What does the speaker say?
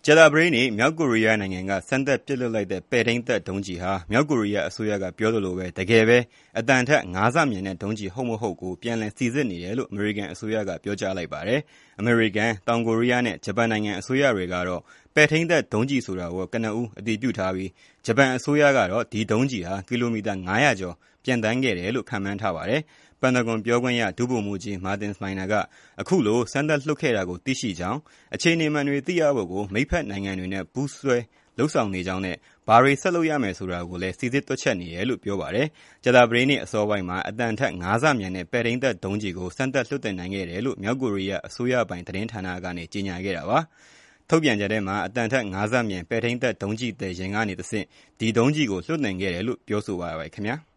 ကြာသပတေးနေ့မြောက်ကိုရီးယားနိုင်ငံကစမ်းသပ်ပစ်လွှတ်လိုက်တဲ့ပဲ့ထိန်းတပ်ဒုံးကျည်ဟာမြောက်ကိုရီးယားအစိုးရကပြောသလိုပဲတကယ်ပဲအသံထက်၅ဆမြန်တဲ့ဒုံးကျည်ဟုတ်မဟုတ်ကိုပြန်လည်စိစစ်နေတယ်လို့အမေရိကန်အစိုးရကပြောကြားလိုက်ပါတယ်။အမေရိကန်၊တောင်ကိုရီးယားနဲ့ဂျပန်နိုင်ငံအစိုးရတွေကတော့ပဲ့ထိန်းတပ်ဒုံးကျည်ဆိုတာကိုကနဦးအတည်ပြုထားပြီးဂျပန်အစိုးရကတော့ဒီဒုံးကျည်ဟာကီလိုမီတာ900ကျော်ပျံသန်းခဲ့တယ်လို့ခန့်မှန်းထားပါတယ်။ပန်တဂွန်ပြောခွင့်ရဒုဗိုလ်မှူးကြီးမာတင်စမိုင်နာကအခုလိုစမ်းသပ်လွှတ်ခဲ့တာကိုသိရှိကြောင်းအခြေအနေမှန်တွေသိရဖို့ကိုမိတ်ဖက်နိုင်ငံတွေနဲ့ပူးတွဲလုပ်ဆောင်နေကြောင်းနဲ့ဘာတွေဆက်လုပ်ရမယ်ဆိုတာကိုလည်းစီစစ်တွက်ချက်နေတယ်လို့ပြောပါတယ်။ကြာသပတေးနေ့အစောပိုင်းမှာအသံထက်၅ဆမြန်တဲ့ပဲ့ထိန်းတပ်ဒုံးကျည်ကိုစမ်းသပ်လွှတ်တင်နိုင်ခဲ့တယ်လို့မြောက်ကိုရီးယားအစိုးရပိုင်သတင်းဌာနကနေကြေညာခဲ့တာပါ။ထုတ်ပြန်ချက်ထဲမှာအသံထက်၅ဆမြန်ပဲ့ထိန်းတပ်ဒုံးကျည်တည်ရင်ကနေတဆင့်ဒီဒုံးကျည်ကိုလွှတ်တင်ခဲ့တယ်လို့ပြောဆိုပါရပါတယ်ခင်ဗျာ။